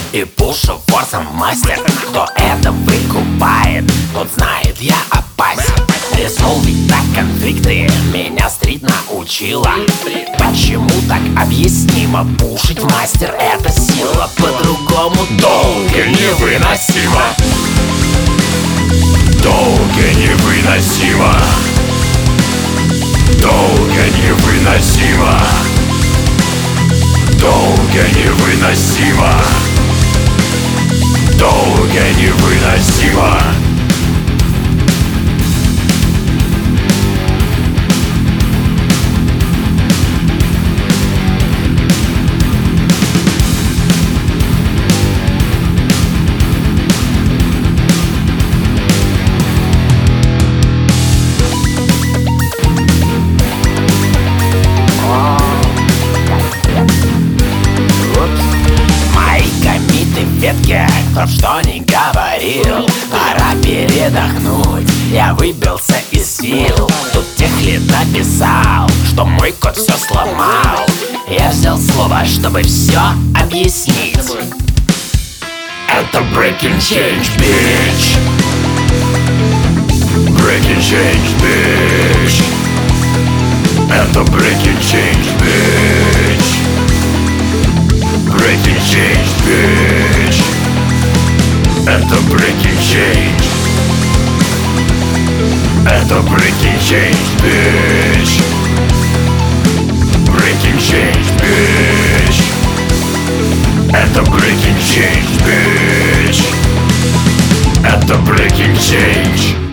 и пушу форсом мастер. Кто это выкупает, тот знает, я опасен. Ресолвить так конфликты меня стрит научила. Почему так объяснимо? Пушить мастер — это сила. По-другому долго невыносимо. Долго невыносимо. Долго невыносимо. Долго невыносимо. Долго невыносимо. Кто что не говорил, пора передохнуть. Я выбился из сил. Тут техлит написал, что мой код все сломал. Я взял слово, чтобы все объяснить. Это breaking change, bitch. Breaking change, bitch. Это breaking change, bitch. Breaking change, bitch. Это breaking change. Это breaking change, bitch. Breaking change, bitch. Это breaking change, bitch. Это breaking change.